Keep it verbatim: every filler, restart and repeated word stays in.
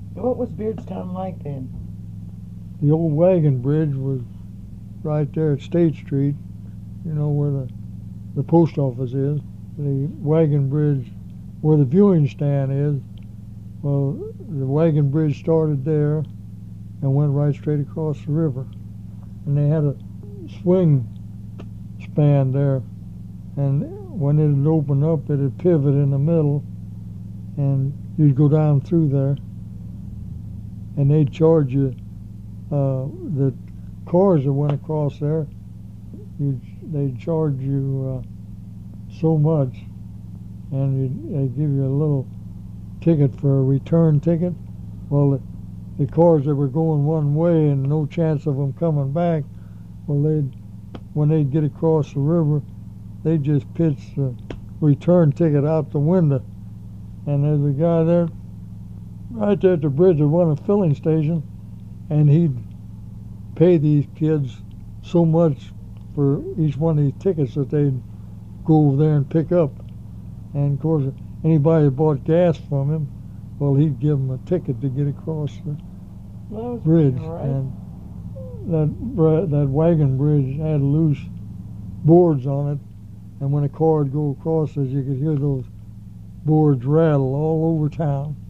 What was Beardstown like then? The old wagon bridge was right there at State Street, you know, where the, the post office is. The wagon bridge, where the viewing stand is, well, the wagon bridge started there and went right straight across the river. And they had a swing span there. And when it would open up, it would pivot in the middle, and you'd go down through there. And they'd charge you, uh, the cars that went across there, you'd, they'd charge you uh, so much, and you'd, they'd give you a little ticket for a return ticket. Well, the, the cars that were going one way and no chance of them coming back, well, they'd, when they'd get across the river, they'd just pitch the return ticket out the window. And there's a guy there, right there at the bridge, that run a filling station, and he'd pay these kids so much for each one of these tickets that they'd go over there and pick up. And of course, anybody that bought gas from him, well, he'd give them a ticket to get across the Well, that was bridge. right. And that that wagon bridge had loose boards on it, and when a car would go across it, you could hear those boards rattle all over town.